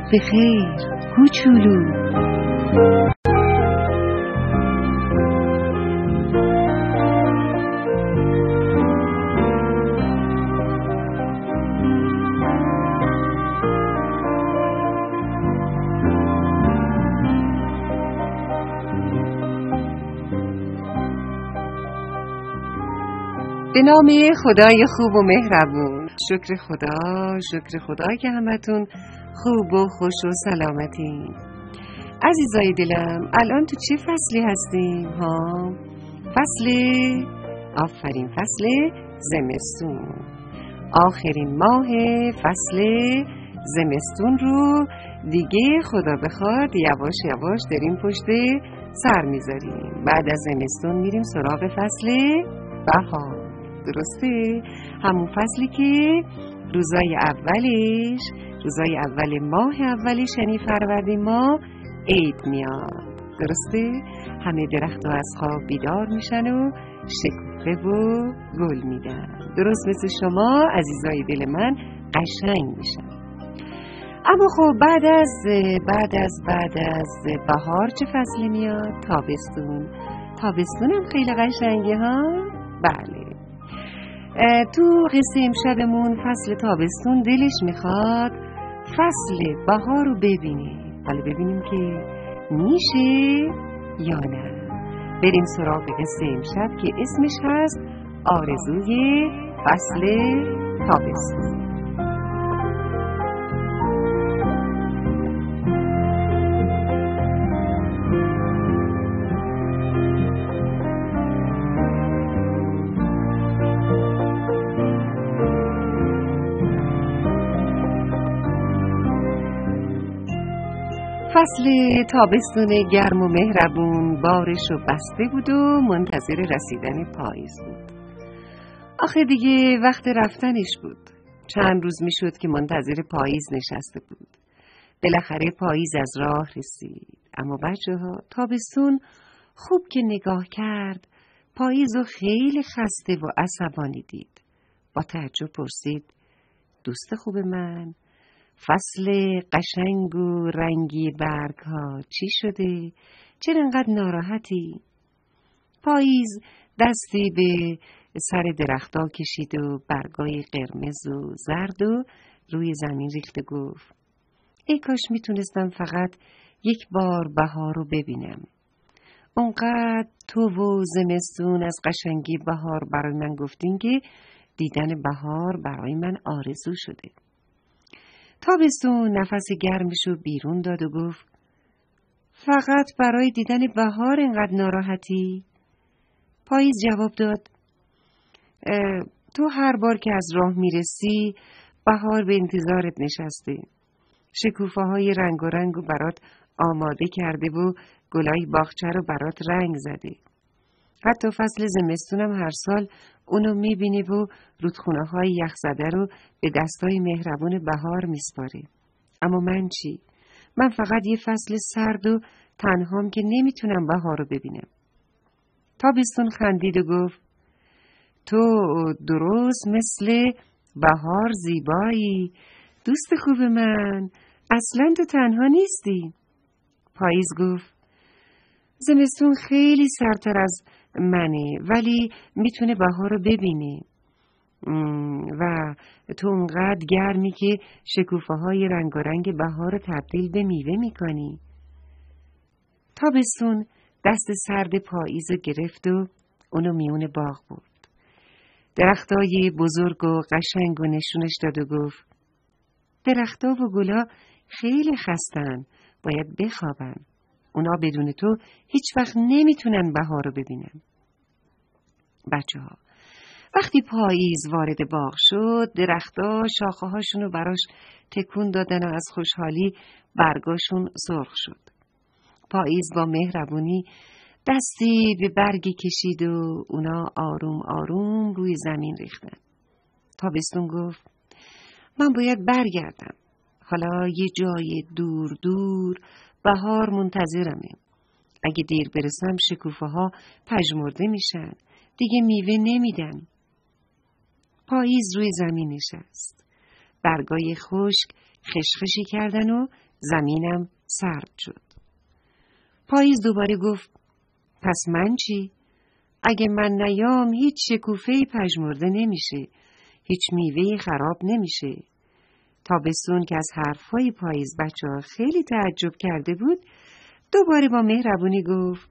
به خیر کوچولو. به نام خدای خوب و مهربون. شکر خدا که همتون خوب و خوش و سلامتین. عزیزای دلم، الان تو چه فصلی هستیم ها؟ آفرین، فصل زمستون. آخرین ماه فصل زمستون رو دیگه خدا بخواد یواش یواش داریم پشت سر میذاریم. بعد از زمستون میریم سراغ فصل بهار. درسته؟ همون فصلی که روزای اول ماه اولش، یعنی فروردین ماه، عید میاد. درسته؟ همه درخت‌ها از خواب بیدار میشن و شکوفه و گل میدن. درست مثل شما عزیزای دل من قشنگ میشن. اما خب بعد از بهار چه فصلی میاد؟ تابستون هم خیلی قشنگه ها؟ بله. تو قصه امشبمون فصل تابستون دلش میخواد فصل بهار رو ببینه. حالا ببینیم که میشه یا نه. بریم سراغ قصه امشب که اسمش هست آرزوی فصل تابستون. فصل تابستون گرم و مهربون بارش رو بسته بود و منتظر رسیدن پاییز بود. آخه دیگه وقت رفتنش بود. چند روز می شد که منتظر پاییز نشسته بود. بالاخره پاییز از راه رسید. اما بچه ها، تابستون خوب که نگاه کرد پاییز رو خیلی خسته و عصبانی دید. با تعجب پرسید: دوست خوب من، فصل قشنگ و رنگی برگ ها چی شده؟ چرا انقدر ناراحتی؟ پاییز دستی به سر درخت‌ها کشید و برگای قرمز و زرد و روی زمین ریخت و گفت: ای کاش میتونستم فقط یک بار بهار رو ببینم. اونقدر تو و زمستون از قشنگی بهار برای من گفتین که دیدن بهار برای من آرزو شده. تابستون نفس گرمشو بیرون داد و گفت: فقط برای دیدن بهار اینقدر ناراحتی؟ پاییز جواب داد: تو هر بار که از راه میرسی بهار به انتظارت نشسته. شکوفه های رنگ و رنگ برات آماده کرده و گلای باغچه رو برات رنگ زده. حتی فصل زمستونم هر سال اونو میبینی و رودخونه های یخزده رو به دستای مهربون بهار میسپاره. اما من چی؟ من فقط یه فصل سرد و تنهام که نمیتونم بهار رو ببینم. تابستون خندید و گفت: تو درست مثل بهار زیبایی، دوست خوب من، اصلا تو تنها نیستی. پاییز گفت: زمستون خیلی سردتر از منه ولی میتونه بهار رو ببینه و تو اونقدر گرمی که شکوفه های رنگارنگ بهار رو تبدیل به میوه میکنی. تابستون دست سرد پاییز رو گرفت و اونو میون باغ برد. درختای بزرگ و قشنگ و نشونش داد و گفت: درختا و گلا خیلی خستن، باید بخوابن. اونا بدون تو هیچ وقت نمیتونن بهار رو ببینن. بچه ها، وقتی پاییز وارد باغ شد، درختا شاخه هاشون رو براش تکون دادن و از خوشحالی برگاشون سرخ شد. پاییز با مهربونی دستی به برگی کشید و اونا آروم آروم روی زمین ریختن. تابستون گفت: من باید برگردم. حالا یه جای دور دور بهار منتظرمه. اگه دیر برسم شکوفه ها پژمرده میشن، دیگه میوه نمیدن. پاییز روی زمین نشست. برگای خشک خشخشی کردن و زمینم سرد شد. پاییز دوباره گفت پس من چی؟ اگه من نیام هیچ شکوفه‌ای پژمرده نمیشه، هیچ میوه‌ای خراب نمیشه. تابستون که از حرفای پاییز بچه‌ها خیلی تعجب کرده بود، دوباره با مهربونی گفت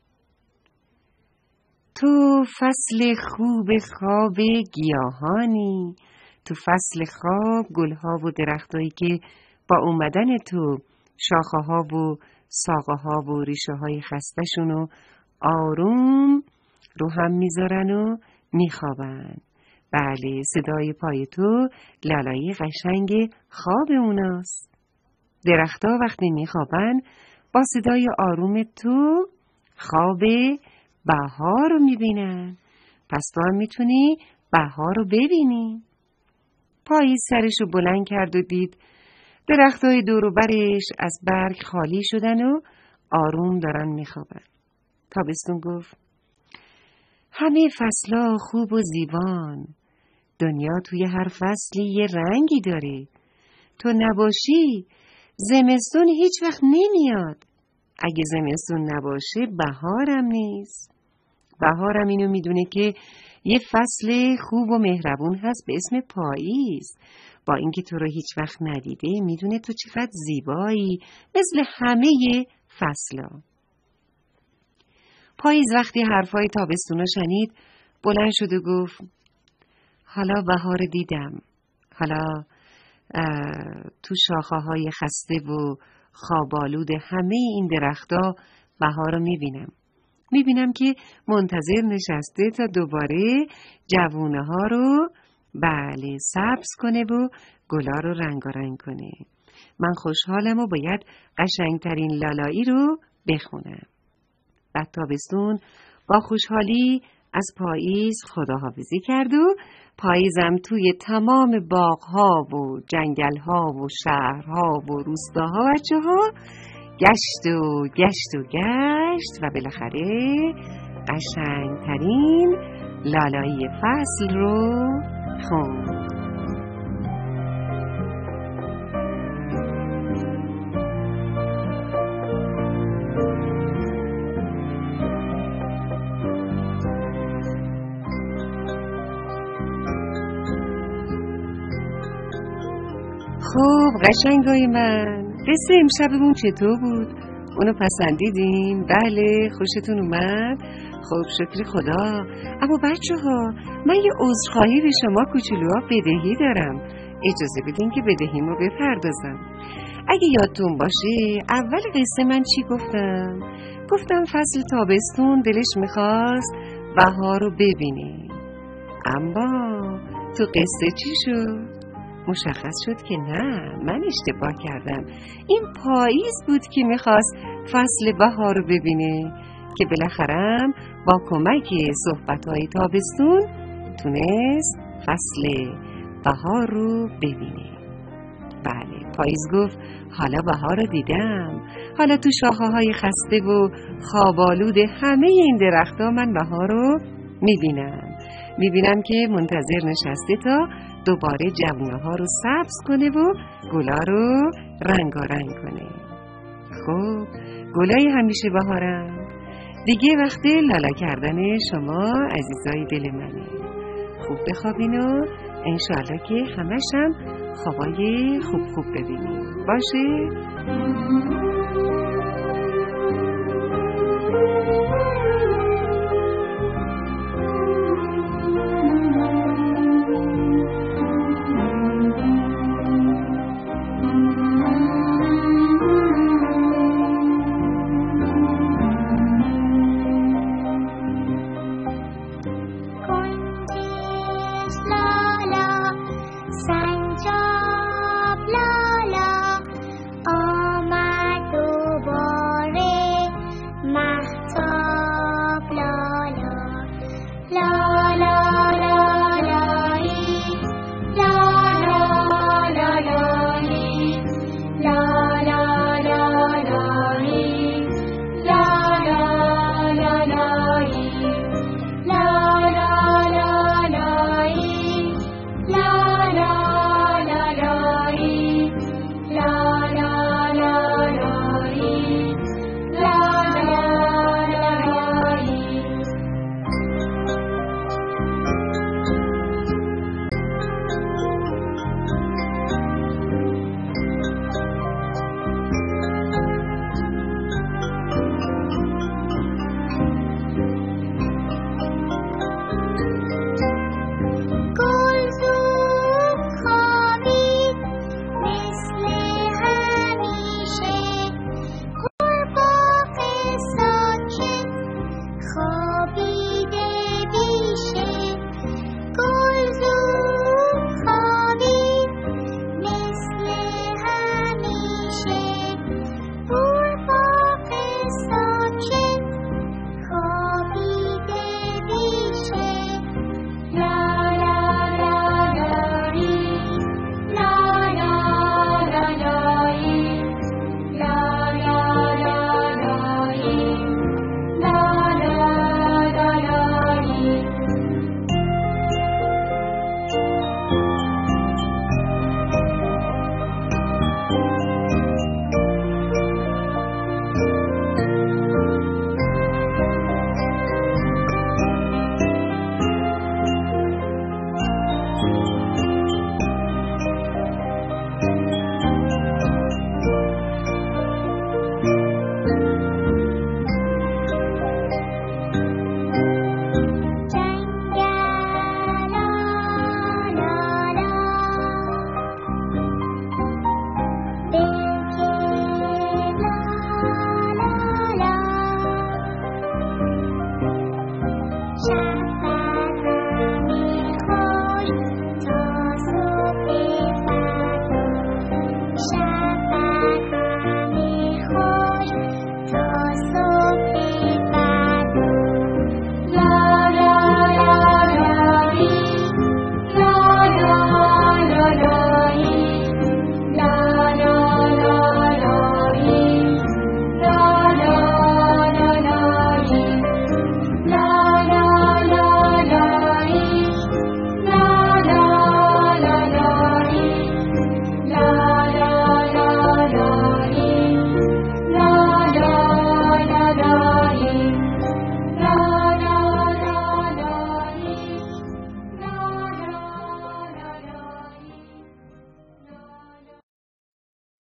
تو فصل خوب خواب گیاهانی، تو فصل خواب گلها و درختایی که با اومدن تو شاخه‌ها و ساقه‌ها و ریشه‌های خسته‌شون آروم رو هم میذارن و میخوابن. بله، صدای پای تو لالایی قشنگ خواب اوناست. درخت‌ها وقتی میخوابن با صدای آروم تو خواب بهار رو میبینن. پس تو هم میتونی بهار رو ببینی. پاییز سرش رو بلند کرد و دید درختای دور و برش از برگ خالی شدن و آروم دارن میخوابن. تابستون گفت همه فصلها خوب و زیبان. دنیا توی هر فصلی یه رنگی داره. تو نباشی زمستون هیچ وقت نمیاد. اگه زمستون نباشه بهارم نیست. بهارم اینو میدونه که یه فصل خوب و مهربون هست به اسم پاییز. با اینکه تو رو هیچ وقت ندیده میدونه تو چقدر زیبایی مثل همه فصلا. پاییز وقتی حرفای تابستون رو شنید بلند شد و گفت حالا بهار دیدم. حالا تو شاخه‌های خسته و خوابالود همه این درخت‌ها بهار رو میبینم که منتظر نشسته تا دوباره جوونه‌ها رو سبز کنه و گلا رو رنگارنگ کنه. من خوشحالم و باید قشنگترین لالایی رو بخونم. بعد تابستون با خوشحالی از پاییز خداحافظی کرد و پاییزم توی تمام باغ‌ها و جنگل‌ها و شهرها و روستاها بچه‌ها گشت و بالاخره قشنگترین لالایی فصل رو خوند. خب قشنگای من، قصه امشبمون چطور بود؟ اونو پسندیدین؟ بله، خوشتون اومد؟ خب شکر خدا. اما بچه‌ها من یه عذرخواهی به شما کوچولوها بدهی دارم. اجازه بدین که بدهیمو بپردازم. اگه یادتون باشه اول قصه من چی گفتم؟ گفتم فصل تابستون دلش میخواست بهار رو ببینه. اما تو قصه چی شد؟ مشخص شد که نه، من اشتباه کردم. این پاییز بود که میخواست فصل بهار رو ببینه که بالاخره با کمک صحبت‌های تابستون تونست فصل بهار رو ببینه. بله، پاییز گفت حالا بهار رو دیدم. حالا تو شاخه‌های خسته و خوابالود همه این درخت‌ها من بهار رو میبینم که منتظر نشسته تا دوباره جوونه‌ها رو سبز کنه و گلا رو رنگارنگ کنه. خب گلای همیشه بهارن دیگه. وقت لالا کردن شما عزیزای دل منه. خوب بخوابین و انشالله که همش هم خوابای خوب ببینیم باشه.